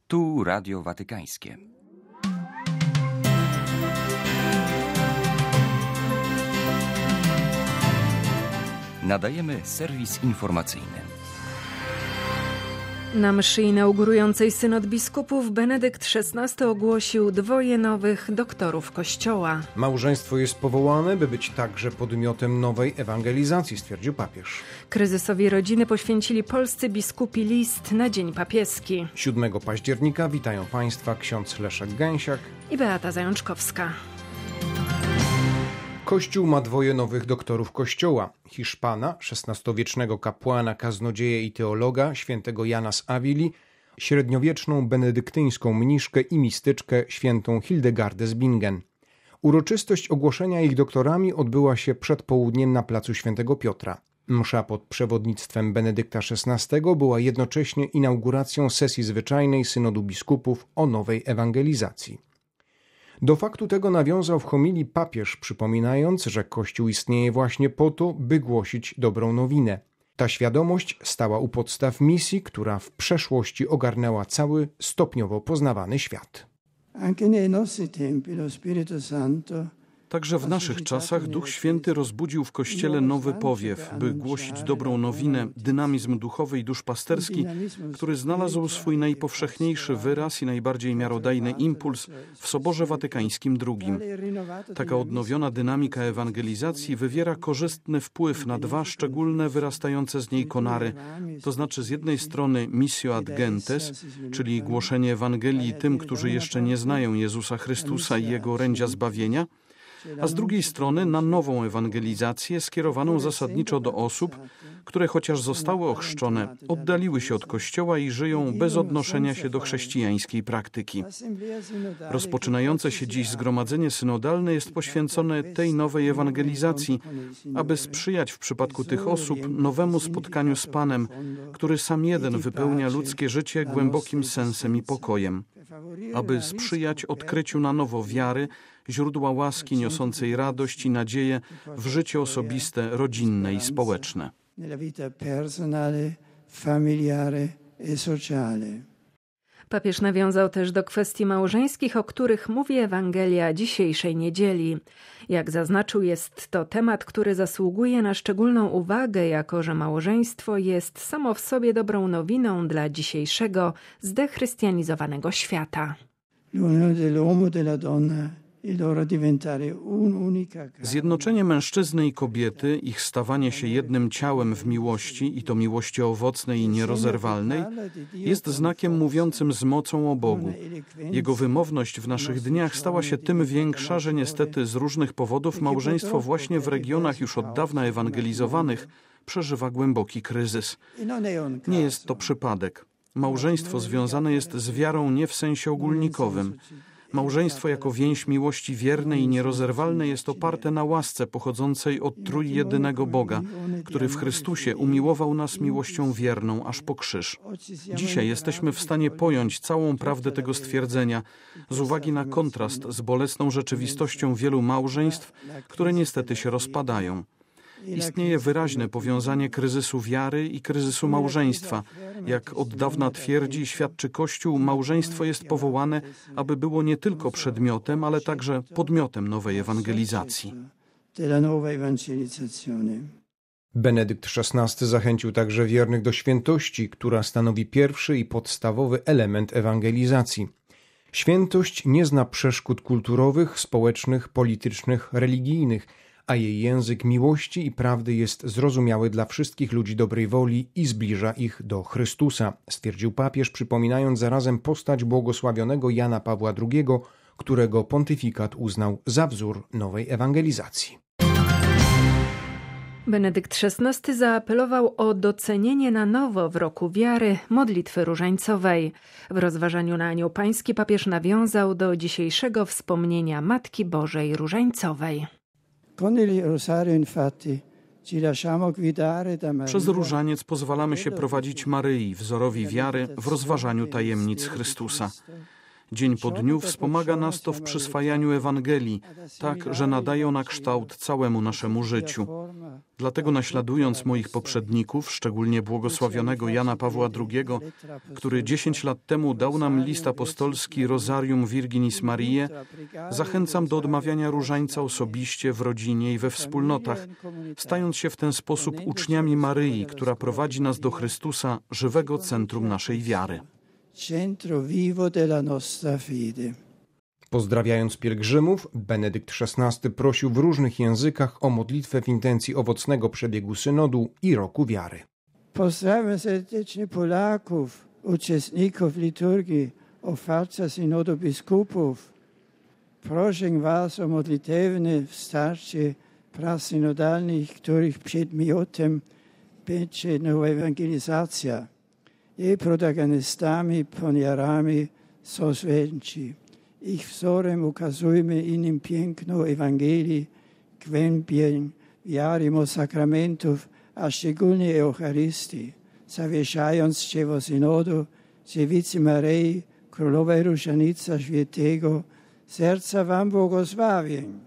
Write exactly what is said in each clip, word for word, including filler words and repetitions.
Tu Radio Watykańskie. Nadajemy serwis informacyjny. Na mszy inaugurującej synod biskupów Benedykt szesnasty ogłosił dwoje nowych doktorów Kościoła. Małżeństwo jest powołane, by być także podmiotem nowej ewangelizacji, stwierdził papież. Kryzysowi rodziny poświęcili polscy biskupi list na Dzień Papieski. siódmego października witają Państwa ksiądz Leszek Gęsiak i Beata Zajączkowska. Kościół ma dwoje nowych doktorów Kościoła. Hiszpana, szesnastowiecznego kapłana, kaznodzieję i teologa, świętego Jana z Awili, średniowieczną benedyktyńską mniszkę i mistyczkę, świętą Hildegardę z Bingen. Uroczystość ogłoszenia ich doktorami odbyła się przed południem na placu Świętego Piotra. Msza pod przewodnictwem Benedykta szesnastego była jednocześnie inauguracją sesji zwyczajnej Synodu Biskupów o nowej ewangelizacji. Do faktu tego nawiązał w homilii papież, przypominając, że Kościół istnieje właśnie po to, by głosić dobrą nowinę. Ta świadomość stała u podstaw misji, która w przeszłości ogarnęła cały stopniowo poznawany świat. Także w naszych czasach Duch Święty rozbudził w Kościele nowy powiew, by głosić dobrą nowinę, dynamizm duchowy i duszpasterski, który znalazł swój najpowszechniejszy wyraz i najbardziej miarodajny impuls w Soborze Watykańskim drugim. Taka odnowiona dynamika ewangelizacji wywiera korzystny wpływ na dwa szczególne wyrastające z niej konary, to znaczy z jednej strony missio ad gentes, czyli głoszenie Ewangelii tym, którzy jeszcze nie znają Jezusa Chrystusa i Jego orędzia zbawienia, a z drugiej strony na nową ewangelizację skierowaną zasadniczo do osób, które chociaż zostały ochrzczone, oddaliły się od Kościoła i żyją bez odnoszenia się do chrześcijańskiej praktyki. Rozpoczynające się dziś zgromadzenie synodalne jest poświęcone tej nowej ewangelizacji, aby sprzyjać w przypadku tych osób nowemu spotkaniu z Panem, który sam jeden wypełnia ludzkie życie głębokim sensem i pokojem. Aby sprzyjać odkryciu na nowo wiary, źródła łaski niosącej radość i nadzieję w życie osobiste, rodzinne i społeczne. Papież nawiązał też do kwestii małżeńskich, o których mówi Ewangelia dzisiejszej niedzieli. Jak zaznaczył, jest to temat, który zasługuje na szczególną uwagę, jako że małżeństwo jest samo w sobie dobrą nowiną dla dzisiejszego, zdechrystianizowanego świata. Zjednoczenie mężczyzny i kobiety, ich stawanie się jednym ciałem w miłości, i to miłości owocnej i nierozerwalnej, jest znakiem mówiącym z mocą o Bogu. Jego wymowność w naszych dniach stała się tym większa, że niestety z różnych powodów małżeństwo właśnie w regionach już od dawna ewangelizowanych przeżywa głęboki kryzys. Nie jest to przypadek. Małżeństwo związane jest z wiarą nie w sensie ogólnikowym. Małżeństwo jako więź miłości wiernej i nierozerwalnej jest oparte na łasce pochodzącej od trójjedynego Boga, który w Chrystusie umiłował nas miłością wierną aż po krzyż. Dzisiaj jesteśmy w stanie pojąć całą prawdę tego stwierdzenia z uwagi na kontrast z bolesną rzeczywistością wielu małżeństw, które niestety się rozpadają. Istnieje wyraźne powiązanie kryzysu wiary i kryzysu małżeństwa. Jak od dawna twierdzi i świadczy Kościół, małżeństwo jest powołane, aby było nie tylko przedmiotem, ale także podmiotem nowej ewangelizacji. Benedykt szesnasty zachęcił także wiernych do świętości, która stanowi pierwszy i podstawowy element ewangelizacji. Świętość nie zna przeszkód kulturowych, społecznych, politycznych, religijnych, a jej język miłości i prawdy jest zrozumiały dla wszystkich ludzi dobrej woli i zbliża ich do Chrystusa, stwierdził papież, przypominając zarazem postać błogosławionego Jana Pawła drugiego, którego pontyfikat uznał za wzór nowej ewangelizacji. Benedykt szesnasty zaapelował o docenienie na nowo w roku wiary modlitwy różańcowej. W rozważaniu na Anioł Pański papież nawiązał do dzisiejszego wspomnienia Matki Bożej Różańcowej. Przez różaniec pozwalamy się prowadzić Maryi, wzorowi wiary, w rozważaniu tajemnic Chrystusa. Dzień po dniu wspomaga nas to w przyswajaniu Ewangelii, tak, że nadaje ona kształt całemu naszemu życiu. Dlatego naśladując moich poprzedników, szczególnie błogosławionego Jana Pawła drugiego, który dziesięć lat temu dał nam list apostolski Rosarium Virginis Mariae, zachęcam do odmawiania różańca osobiście, w rodzinie i we wspólnotach, stając się w ten sposób uczniami Maryi, która prowadzi nas do Chrystusa, żywego centrum naszej wiary. Centro vivo della nostra fide. Pozdrawiając pielgrzymów, Benedykt szesnasty prosił w różnych językach o modlitwę w intencji owocnego przebiegu synodu i roku wiary. Pozdrawiam serdecznie Polaków, uczestników liturgii, ofarca synodu biskupów. Proszę was o modlitewne wsparcie prac synodalnych, których przedmiotem będzie nowa ewangelizacja. Jej protagonistami, pionierami są święci. Ich wzorem ukazujmy innym piękno Ewangelii, głębień wiary o sakramentów, a szczególnie Eucharystii, zawieszając dzieło synodu, dziewicy Maryi, Królowej Różanica Świętego, serca wam błogosławień.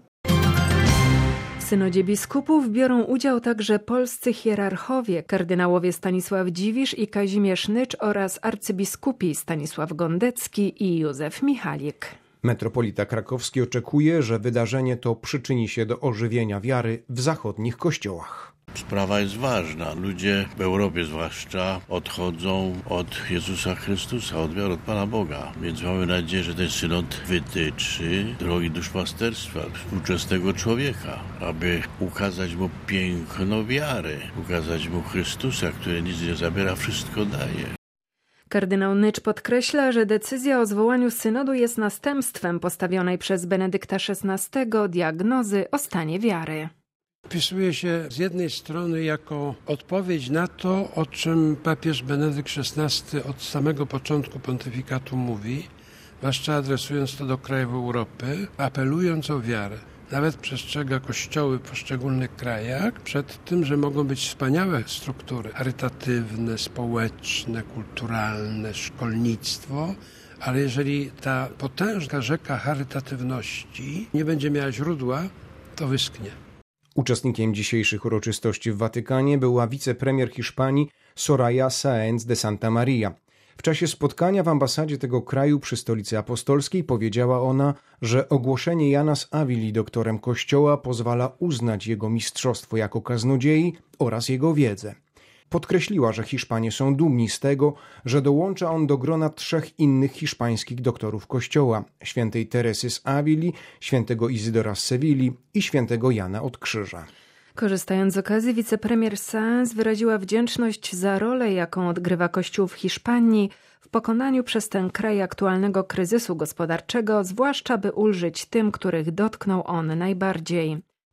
W synodzie biskupów biorą udział także polscy hierarchowie, kardynałowie Stanisław Dziwisz i Kazimierz Nycz oraz arcybiskupi Stanisław Gondecki i Józef Michalik. Metropolita krakowski oczekuje, że wydarzenie to przyczyni się do ożywienia wiary w zachodnich kościołach. Sprawa jest ważna. Ludzie w Europie zwłaszcza odchodzą od Jezusa Chrystusa, od wiary, od Pana Boga. Więc mamy nadzieję, że ten synod wytyczy drogi duszpasterstwa współczesnego człowieka, aby ukazać mu piękno wiary, ukazać mu Chrystusa, który nic nie zabiera, wszystko daje. Kardynał Nycz podkreśla, że decyzja o zwołaniu synodu jest następstwem postawionej przez Benedykta szesnastego diagnozy o stanie wiary. Wpisuje się z jednej strony jako odpowiedź na to, o czym papież Benedykt szesnasty od samego początku pontyfikatu mówi, zwłaszcza adresując to do krajów Europy, apelując o wiarę. Nawet przestrzega kościoły w poszczególnych krajach przed tym, że mogą być wspaniałe struktury charytatywne, społeczne, kulturalne, szkolnictwo, ale jeżeli ta potężna rzeka charytatywności nie będzie miała źródła, to wyschnie. Uczestnikiem dzisiejszych uroczystości w Watykanie była wicepremier Hiszpanii Soraya Sáenz de Santa Maria. W czasie spotkania w ambasadzie tego kraju przy Stolicy Apostolskiej powiedziała ona, że ogłoszenie Jana z Awili doktorem Kościoła pozwala uznać jego mistrzostwo jako kaznodziei oraz jego wiedzę. Podkreśliła, że Hiszpanie są dumni z tego, że dołącza on do grona trzech innych hiszpańskich doktorów Kościoła: świętej Teresy z Awili, świętego Izydora z Sewilli i świętego Jana od Krzyża. Korzystając z okazji, wicepremier Sáenz wyraziła wdzięczność za rolę, jaką odgrywa Kościół w Hiszpanii w pokonaniu przez ten kraj aktualnego kryzysu gospodarczego, zwłaszcza by ulżyć tym, których dotknął on najbardziej.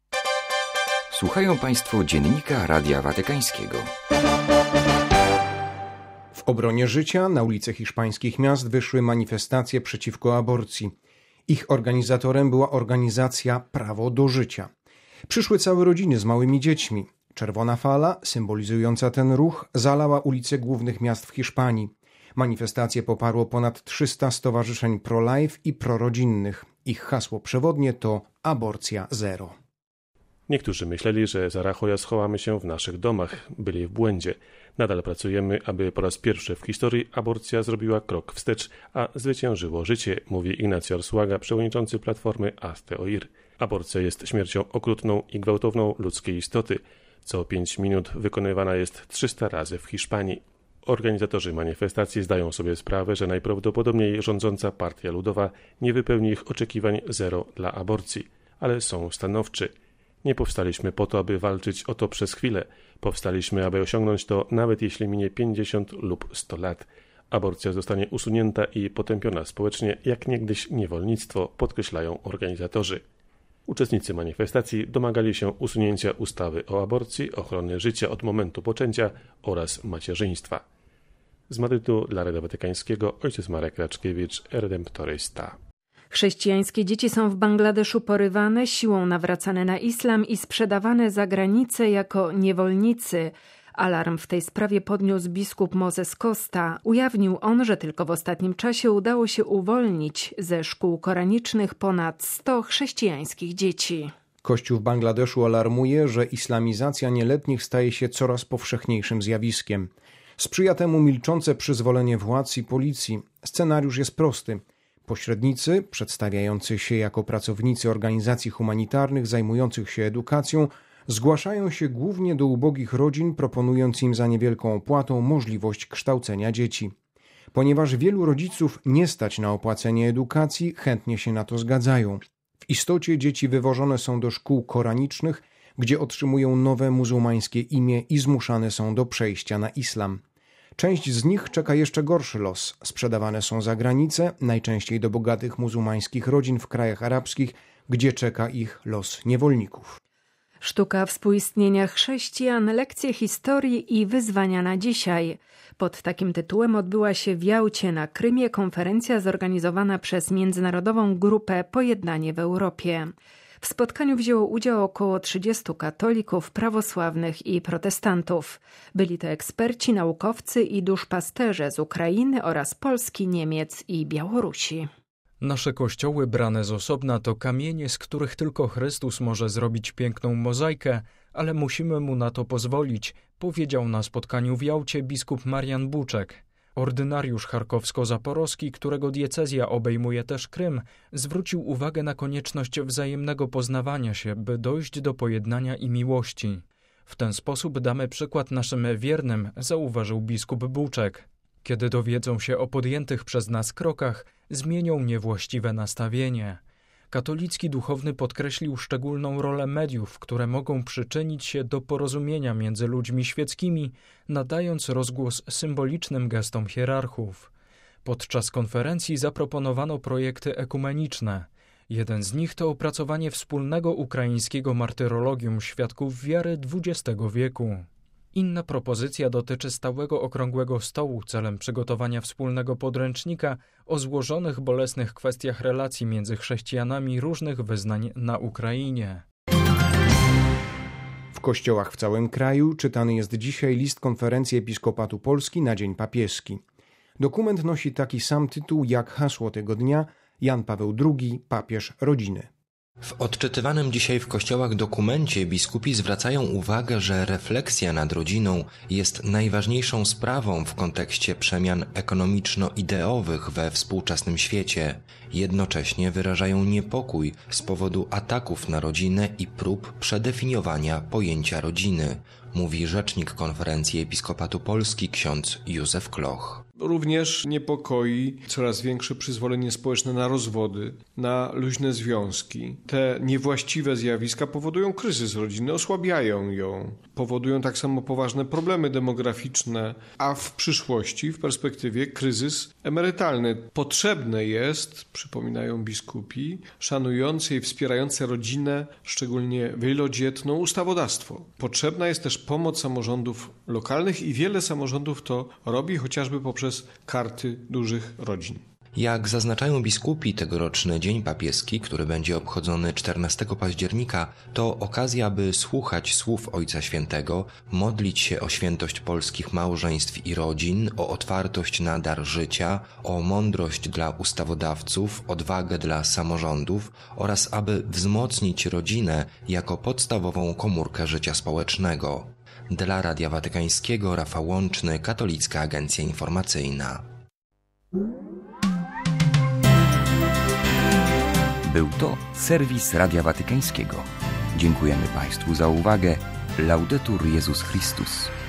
Słuchają Państwo Dziennika Radia Watykańskiego. W obronie życia na ulice hiszpańskich miast wyszły manifestacje przeciwko aborcji. Ich organizatorem była organizacja Prawo do Życia. Przyszły całe rodziny z małymi dziećmi. Czerwona fala, symbolizująca ten ruch, zalała ulice głównych miast w Hiszpanii. Manifestację poparło ponad trzysta stowarzyszeń pro-life i prorodzinnych. Ich hasło przewodnie to aborcja zero. Niektórzy myśleli, że za Rachoja schowamy się w naszych domach. Byli w błędzie. Nadal pracujemy, aby po raz pierwszy w historii aborcja zrobiła krok wstecz, a zwyciężyło życie, mówi Ignacio Arzuaga, przewodniczący Platformy Hazte Oír. Aborcja jest śmiercią okrutną i gwałtowną ludzkiej istoty. Co pięć minut wykonywana jest trzysta razy w Hiszpanii. Organizatorzy manifestacji zdają sobie sprawę, że najprawdopodobniej rządząca Partia Ludowa nie wypełni ich oczekiwań zero dla aborcji, ale są stanowczy. Nie powstaliśmy po to, aby walczyć o to przez chwilę. Powstaliśmy, aby osiągnąć to, nawet jeśli minie pięćdziesiąt lub sto lat. Aborcja zostanie usunięta i potępiona społecznie, jak niegdyś niewolnictwo, podkreślają organizatorzy. Uczestnicy manifestacji domagali się usunięcia ustawy o aborcji, ochrony życia od momentu poczęcia oraz macierzyństwa. Z Madrytu dla Radia Watykańskiego ojciec Marek Raczkiewicz, redemptorysta. Chrześcijańskie dzieci są w Bangladeszu porywane, siłą nawracane na islam i sprzedawane za granicę jako niewolnicy, Alarm w tej sprawie podniósł biskup Moses Costa. Ujawnił on, że tylko w ostatnim czasie udało się uwolnić ze szkół koranicznych ponad sto chrześcijańskich dzieci. Kościół w Bangladeszu alarmuje, że islamizacja nieletnich staje się coraz powszechniejszym zjawiskiem. Sprzyja temu milczące przyzwolenie władz i policji. Scenariusz jest prosty. Pośrednicy, przedstawiający się jako pracownicy organizacji humanitarnych zajmujących się edukacją, zgłaszają się głównie do ubogich rodzin, proponując im za niewielką opłatą możliwość kształcenia dzieci. Ponieważ wielu rodziców nie stać na opłacenie edukacji, chętnie się na to zgadzają. W istocie dzieci wywożone są do szkół koranicznych, gdzie otrzymują nowe muzułmańskie imię i zmuszane są do przejścia na islam. Część z nich czeka jeszcze gorszy los. Sprzedawane są za granicę, najczęściej do bogatych muzułmańskich rodzin w krajach arabskich, gdzie czeka ich los niewolników. Sztuka współistnienia chrześcijan, lekcje historii i wyzwania na dzisiaj. Pod takim tytułem odbyła się w Jałcie na Krymie konferencja zorganizowana przez międzynarodową grupę Pojednanie w Europie. W spotkaniu wzięło udział około trzydziestu katolików, prawosławnych i protestantów. Byli to eksperci, naukowcy i duszpasterze z Ukrainy oraz Polski, Niemiec i Białorusi. Nasze kościoły brane z osobna to kamienie, z których tylko Chrystus może zrobić piękną mozaikę, ale musimy mu na to pozwolić, powiedział na spotkaniu w Jałcie biskup Marian Buczek. Ordynariusz charkowsko-zaporowski, którego diecezja obejmuje też Krym, zwrócił uwagę na konieczność wzajemnego poznawania się, by dojść do pojednania i miłości. W ten sposób damy przykład naszym wiernym, zauważył biskup Buczek. Kiedy dowiedzą się o podjętych przez nas krokach, zmienią niewłaściwe nastawienie. Katolicki duchowny podkreślił szczególną rolę mediów, które mogą przyczynić się do porozumienia między ludźmi świeckimi, nadając rozgłos symbolicznym gestom hierarchów. Podczas konferencji zaproponowano projekty ekumeniczne. Jeden z nich to opracowanie wspólnego ukraińskiego martyrologium świadków wiary dwudziestego wieku. Inna propozycja dotyczy stałego okrągłego stołu celem przygotowania wspólnego podręcznika o złożonych, bolesnych kwestiach relacji między chrześcijanami różnych wyznań na Ukrainie. W kościołach w całym kraju czytany jest dzisiaj list Konferencji Episkopatu Polski na Dzień Papieski. Dokument nosi taki sam tytuł jak hasło tego dnia: Jan Paweł drugi, papież rodziny. W odczytywanym dzisiaj w kościołach dokumencie biskupi zwracają uwagę, że refleksja nad rodziną jest najważniejszą sprawą w kontekście przemian ekonomiczno-ideowych we współczesnym świecie. Jednocześnie wyrażają niepokój z powodu ataków na rodzinę i prób przedefiniowania pojęcia rodziny, mówi rzecznik Konferencji Episkopatu Polski ksiądz Józef Kloch. Również niepokoi coraz większe przyzwolenie społeczne na rozwody, na luźne związki. Te niewłaściwe zjawiska powodują kryzys rodziny, osłabiają ją. Powodują tak samo poważne problemy demograficzne, a w przyszłości, w perspektywie, kryzys emerytalny. Potrzebne jest, przypominają biskupi, szanujące i wspierające rodzinę, szczególnie wielodzietną, ustawodawstwo. Potrzebna jest też pomoc samorządów lokalnych i wiele samorządów to robi, chociażby poprzez karty dużych rodzin. Jak zaznaczają biskupi, tegoroczny Dzień Papieski, który będzie obchodzony czternastego października, to okazja, by słuchać słów Ojca Świętego, modlić się o świętość polskich małżeństw i rodzin, o otwartość na dar życia, o mądrość dla ustawodawców, odwagę dla samorządów oraz aby wzmocnić rodzinę jako podstawową komórkę życia społecznego. Dla Radia Watykańskiego Rafał Łączny, Katolicka Agencja Informacyjna. Był to serwis Radia Watykańskiego. Dziękujemy Państwu za uwagę. Laudetur Jezus Chrystus.